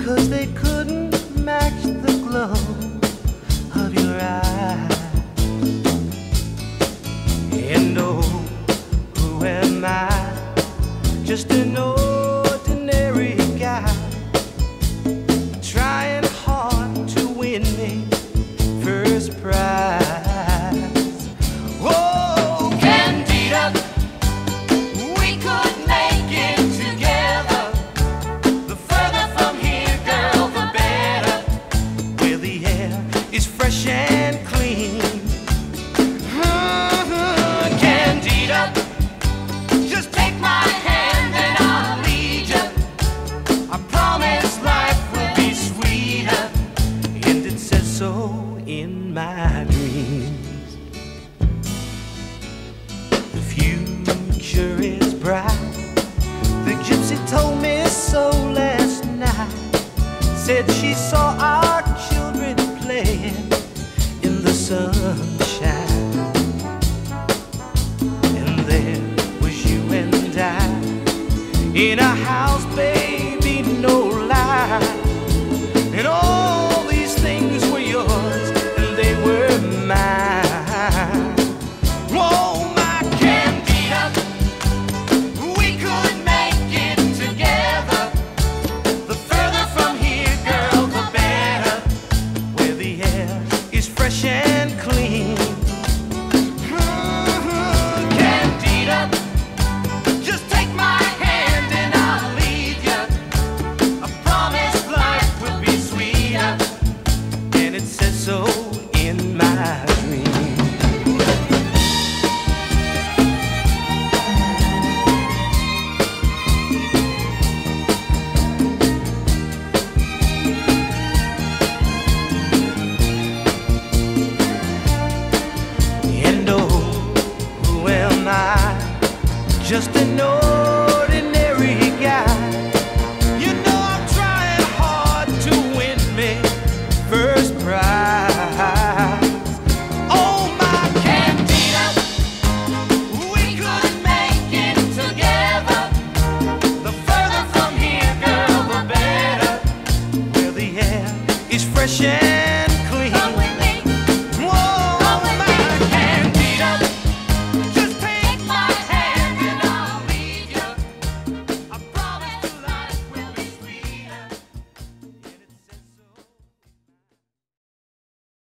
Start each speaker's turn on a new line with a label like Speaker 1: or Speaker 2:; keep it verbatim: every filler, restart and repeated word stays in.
Speaker 1: 'cause they couldn't match the glow of your eyes. And oh, who am I? Just an ordinary guy, trying hard to win me first prize. Oh, Candida, we could make it together. The further from here, girl, the better. Where the air is fresh and clean. Mm-hmm. Candida, just take my hand and I'll lead you. I promise life will be sweeter, and it says so in my dreams. The future is bright. The gypsy told me so last night. Said she saw